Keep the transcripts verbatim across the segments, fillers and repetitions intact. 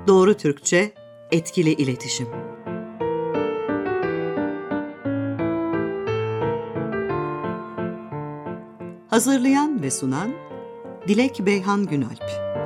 Doğru Türkçe, etkili iletişim. Hazırlayan ve sunan Dilek Beyhan Günalp.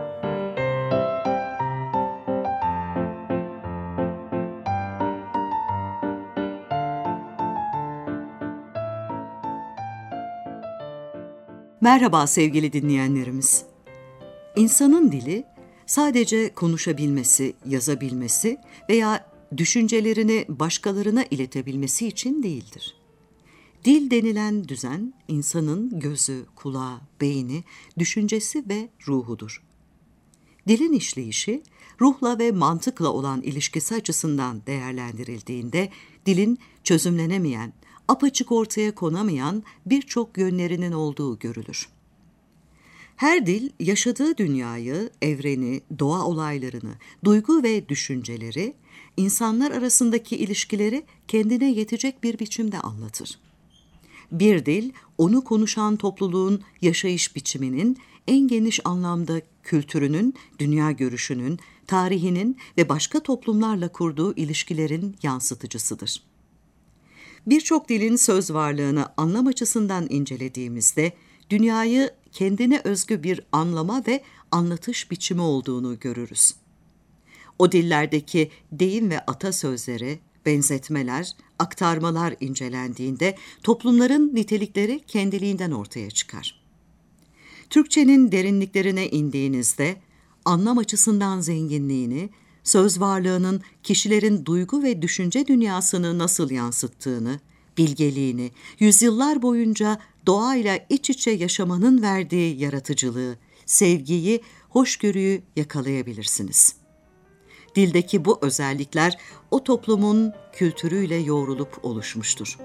Merhaba sevgili dinleyenlerimiz. İnsanın dili sadece konuşabilmesi, yazabilmesi veya düşüncelerini başkalarına iletebilmesi için değildir. Dil denilen düzen, insanın gözü, kulağı, beyni, düşüncesi ve ruhudur. Dilin işleyişi, ruhla ve mantıkla olan ilişkisi açısından değerlendirildiğinde, dilin çözümlenemeyen, apaçık ortaya konamayan birçok yönlerinin olduğu görülür. Her dil, yaşadığı dünyayı, evreni, doğa olaylarını, duygu ve düşünceleri, insanlar arasındaki ilişkileri kendine yetecek bir biçimde anlatır. Bir dil, onu konuşan topluluğun yaşayış biçiminin, en geniş anlamda kültürünün, dünya görüşünün, tarihinin ve başka toplumlarla kurduğu ilişkilerin yansıtıcısıdır. Birçok dilin söz varlığını anlam açısından incelediğimizde, dünyayı kendine özgü bir anlama ve anlatış biçimi olduğunu görürüz. O dillerdeki deyim ve atasözleri, benzetmeler, aktarmalar incelendiğinde toplumların nitelikleri kendiliğinden ortaya çıkar. Türkçenin derinliklerine indiğinizde anlam açısından zenginliğini, söz varlığının kişilerin duygu ve düşünce dünyasını nasıl yansıttığını, bilgeliğini, yüzyıllar boyunca doğayla iç içe yaşamanın verdiği yaratıcılığı, sevgiyi, hoşgörüyü yakalayabilirsiniz. Dildeki bu özellikler o toplumun kültürüyle yoğrulup oluşmuştur.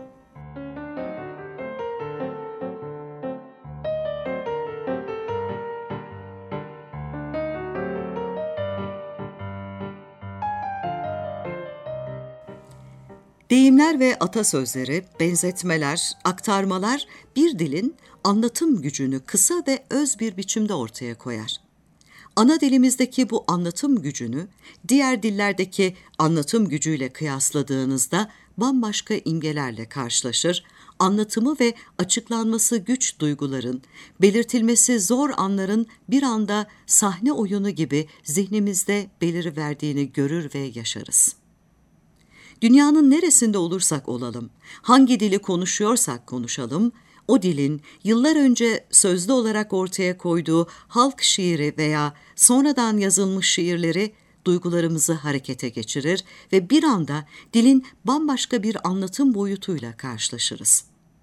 Deyimler ve atasözleri, benzetmeler, aktarmalar bir dilin anlatım gücünü kısa ve öz bir biçimde ortaya koyar. Ana dilimizdeki bu anlatım gücünü diğer dillerdeki anlatım gücüyle kıyasladığınızda bambaşka imgelerle karşılaşır, anlatımı ve açıklanması güç duyguların, belirtilmesi zor anların bir anda sahne oyunu gibi zihnimizde beliriverdiğini görür ve yaşarız. Dünyanın neresinde olursak olalım, hangi dili konuşuyorsak konuşalım, o dilin yıllar önce sözlü olarak ortaya koyduğu halk şiiri veya sonradan yazılmış şiirleri duygularımızı harekete geçirir ve bir anda dilin bambaşka bir anlatım boyutuyla karşılaşırız.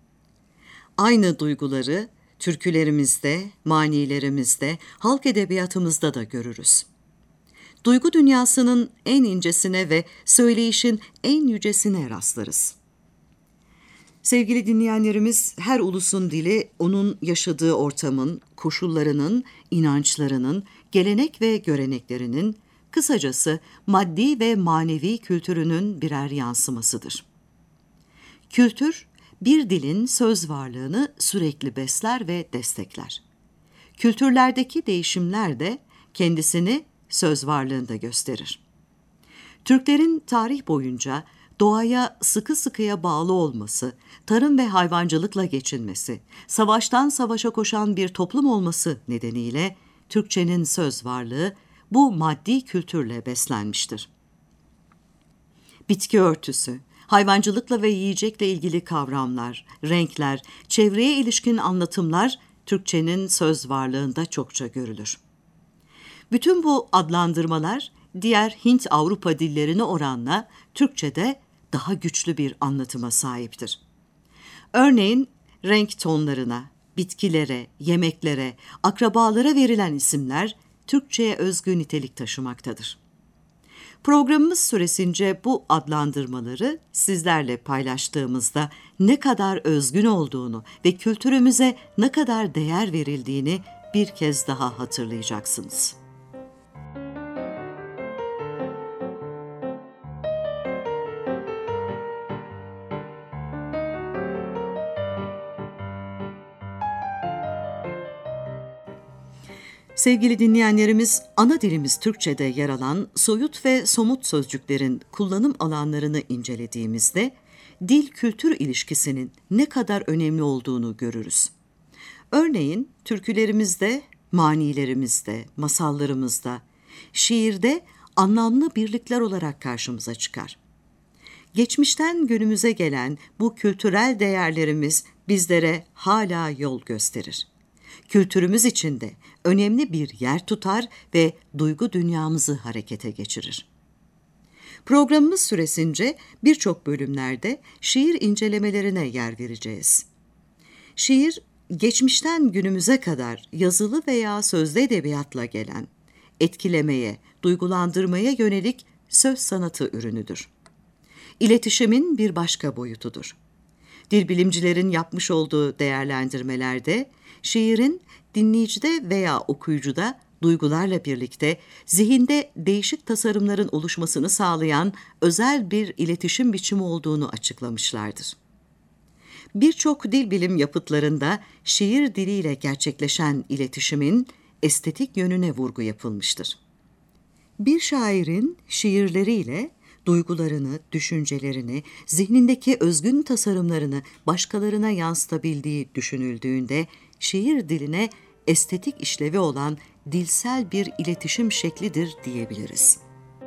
Aynı duyguları türkülerimizde, manilerimizde, halk edebiyatımızda da görürüz. Duygu dünyasının en incesine ve söyleyişin en yücesine rastlarız. Sevgili dinleyenlerimiz, her ulusun dili onun yaşadığı ortamın, koşullarının, inançlarının, gelenek ve göreneklerinin, kısacası maddi ve manevi kültürünün birer yansımasıdır. Kültür, bir dilin söz varlığını sürekli besler ve destekler. Kültürlerdeki değişimler de kendisini söz varlığında gösterir. Türklerin tarih boyunca doğaya sıkı sıkıya bağlı olması, tarım ve hayvancılıkla geçinmesi, savaştan savaşa koşan bir toplum olması nedeniyle Türkçenin söz varlığı bu maddi kültürle beslenmiştir. Bitki örtüsü, hayvancılıkla ve yiyecekle ilgili kavramlar, renkler, çevreye ilişkin anlatımlar Türkçenin söz varlığında çokça görülür. Bütün bu adlandırmalar diğer Hint-Avrupa dillerine oranla Türkçe'de daha güçlü bir anlatıma sahiptir. Örneğin renk tonlarına, bitkilere, yemeklere, akrabalara verilen isimler Türkçe'ye özgü nitelik taşımaktadır. Programımız süresince bu adlandırmaları sizlerle paylaştığımızda ne kadar özgün olduğunu ve kültürümüze ne kadar değer verildiğini bir kez daha hatırlayacaksınız. Sevgili dinleyenlerimiz, ana dilimiz Türkçe'de yer alan soyut ve somut sözcüklerin kullanım alanlarını incelediğimizde dil-kültür ilişkisinin ne kadar önemli olduğunu görürüz. Örneğin türkülerimizde, manilerimizde, masallarımızda, şiirde anlamlı birlikler olarak karşımıza çıkar. Geçmişten günümüze gelen bu kültürel değerlerimiz bizlere hala yol gösterir. Kültürümüz içinde önemli bir yer tutar ve duygu dünyamızı harekete geçirir. Programımız süresince birçok bölümlerde şiir incelemelerine yer vereceğiz. Şiir, geçmişten günümüze kadar yazılı veya sözlü edebiyatla gelen, etkilemeye, duygulandırmaya yönelik söz sanatı ürünüdür. İletişimin bir başka boyutudur. Dilbilimcilerin yapmış olduğu değerlendirmelerde, şiirin dinleyicide veya okuyucuda duygularla birlikte zihinde değişik tasarımların oluşmasını sağlayan özel bir iletişim biçimi olduğunu açıklamışlardır. Birçok dil bilim yapıtlarında şiir diliyle gerçekleşen iletişimin estetik yönüne vurgu yapılmıştır. Bir şairin şiirleriyle duygularını, düşüncelerini, zihnindeki özgün tasarımlarını başkalarına yansıtabildiği düşünüldüğünde şiir diline estetik işlevi olan dilsel bir iletişim şeklidir diyebiliriz.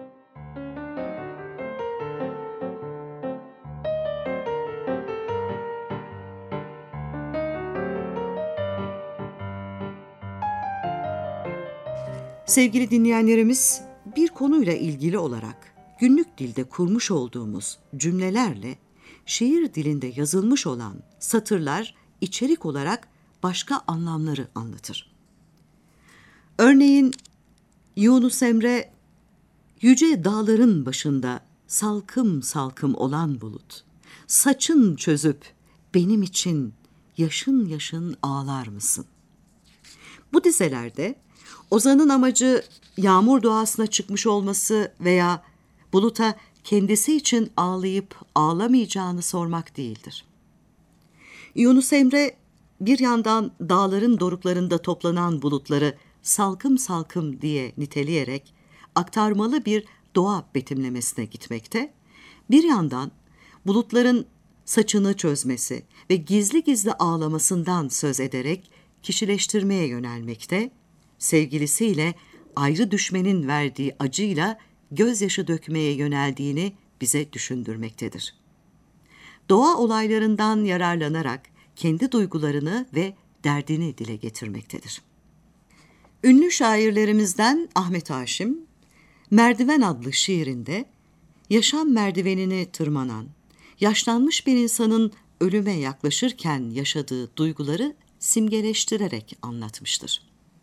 Sevgili dinleyenlerimiz, bir konuyla ilgili olarak günlük dilde kurmuş olduğumuz cümlelerle şiir dilinde yazılmış olan satırlar içerik olarak başka anlamları anlatır. Örneğin Yunus Emre, yüce dağların başında salkım salkım olan bulut, saçın çözüp benim için yaşın yaşın ağlar mısın? Bu dizelerde ozanın amacı yağmur doğasına çıkmış olması veya buluta kendisi için ağlayıp ağlamayacağını sormak değildir. Yunus Emre bir yandan dağların doruklarında toplanan bulutları salkım salkım diye niteleyerek aktarmalı bir doğa betimlemesine gitmekte, bir yandan bulutların saçını çözmesi ve gizli gizli ağlamasından söz ederek kişileştirmeye yönelmekte, sevgilisiyle ayrı düşmenin verdiği acıyla gözyaşı dökmeye yöneldiğini bize düşündürmektedir. Doğa olaylarından yararlanarak kendi duygularını ve derdini dile getirmektedir. Ünlü şairlerimizden Ahmet Haşim, Merdiven adlı şiirinde yaşam merdivenini tırmanan, yaşlanmış bir insanın ölüme yaklaşırken yaşadığı duyguları simgeleştirerek anlatmıştır.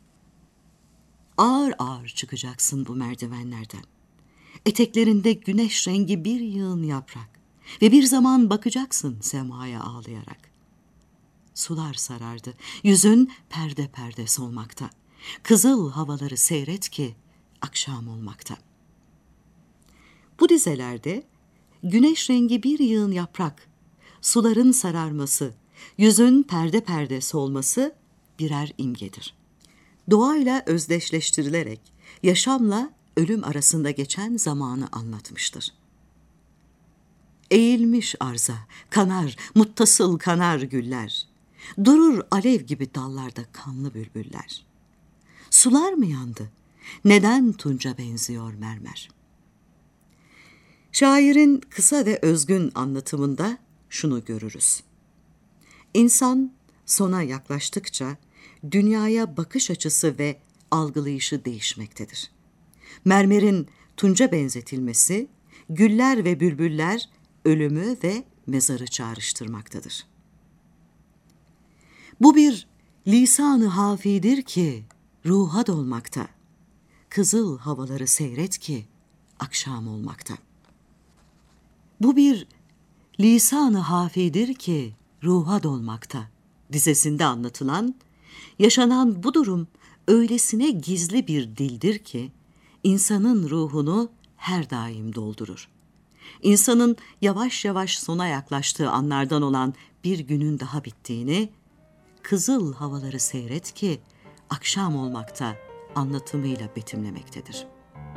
Ağır ağır çıkacaksın bu merdivenlerden. Eteklerinde güneş rengi bir yığın yaprak ve bir zaman bakacaksın semaya ağlayarak. Sular sarardı, yüzün perde perde solmakta. Kızıl havaları seyret ki akşam olmakta. Bu dizelerde güneş rengi bir yığın yaprak, suların sararması, yüzün perde perde solması birer imgedir. Doğayla özdeşleştirilerek yaşamla ölüm arasında geçen zamanı anlatmıştır. Eğilmiş arza, kanar, muttasıl kanar güller. Durur alev gibi dallarda kanlı bülbüller. Sular mı yandı? Neden tunca benziyor mermer? Şairin kısa ve özgün anlatımında şunu görürüz. İnsan sona yaklaştıkça dünyaya bakış açısı ve algılayışı değişmektedir. Mermerin tunca benzetilmesi, güller ve bülbüller ölümü ve mezarı çağrıştırmaktadır. Bu bir lisan-ı hafidir ki ruha dolmakta. Kızıl havaları seyret ki akşam olmakta. Bu bir lisan-ı hafidir ki ruha dolmakta dizesinde anlatılan, yaşanan bu durum öylesine gizli bir dildir ki insanın ruhunu her daim doldurur. İnsanın yavaş yavaş sona yaklaştığı anlardan olan bir günün daha bittiğini, kızıl havaları seyret ki akşam olmakta anlatımıyla betimlemektedir.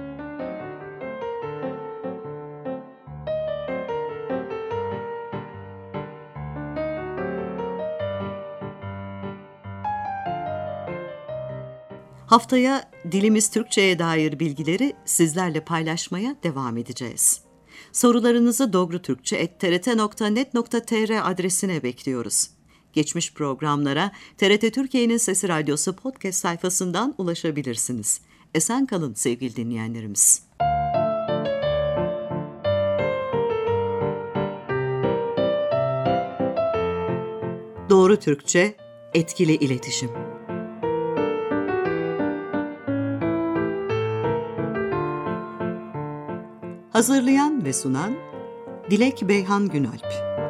Haftaya dilimiz Türkçe'ye dair bilgileri sizlerle paylaşmaya devam edeceğiz. Sorularınızı dogrutürkçe et t r t nokta net nokta t r adresine bekliyoruz. Geçmiş programlara T R T Türkiye'nin Sesi Radyosu podcast sayfasından ulaşabilirsiniz. Esen kalın sevgili dinleyenlerimiz. Doğru Türkçe, etkili iletişim. Hazırlayan ve sunan Dilek Beyhan Günalp.